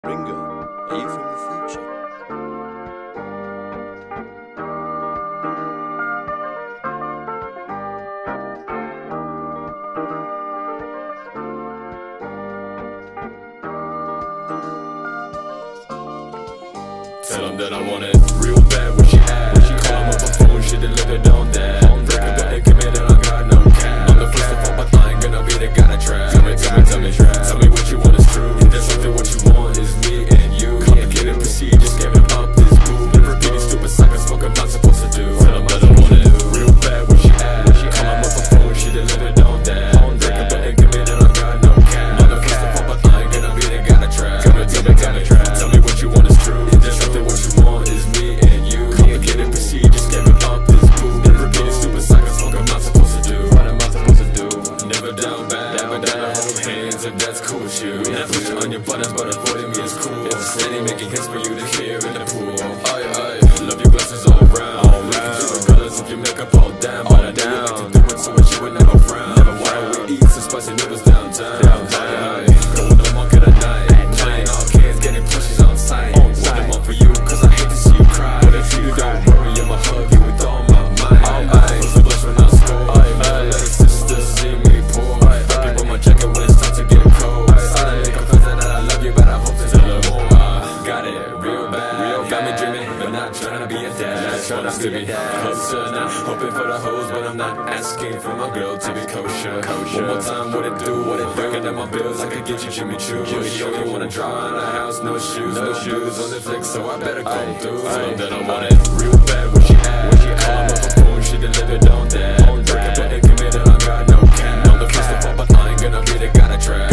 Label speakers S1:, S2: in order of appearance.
S1: Ringo, are you from the future?
S2: Tell him that I want it real bad when she asked. Call him up a phone, she delivered on that. Break up and committed, I got no cash. I'm the first to fall, but I ain't gonna be the guy to try. Tell me what you want is true. If there's something what you want is me and you. Complicated procedures, giving up this boo. Repeating stupid cycles, fuck I'm not supposed to do. Tell him that I want it real bad when she asked. Call him up a phone, she delivered on that. Break up and committed, I got no cash. I'm the first to fall, but I ain't gonna be the guy to try. Tell me what you want is true. If there's something what you want is me and you. Complicated procedures, giving up this boo. Repeating stupid cycles, fuck I'm not supposed to do. What am I supposed to do? Never down bad, never down to hold hands if that's cool with you. Not put you on your buttons, but avoiding me is cool. Steady making hits for you to hear in the pool. I love your glasses all round. Regardless of your makeup all down, but I know you like to do it so that you would never frown. Why we eat some spicy noodles downtown? Going to market at night, playing all kids, getting pushes on sight. With them on for you, cause I hate to see you cry. But if you don't worry, I'ma hug you with all my mind. First the blush when I score. Let a sister see me pour. Keep on my jacket when it's time to get cold. I make a confess that I love you, but I hope to tell her more. Got it real bad, got me dreaming, but not trying to be a dad. Want us to be closer, not hoping for the hoes, but I'm not asking for my girl to be kosher. One more time, what it do? Breaking down my bills, I could get you Jimmy Choo. You only wanna draw in the house, no shoes, no shoes on Netflix, so I better come through. Tell them that I want it real bad when she asked. Call him up a phone, she delivered on that. Break up and committed, I got no cash. I'm the first to fall, but I ain't gonna be the guy to try.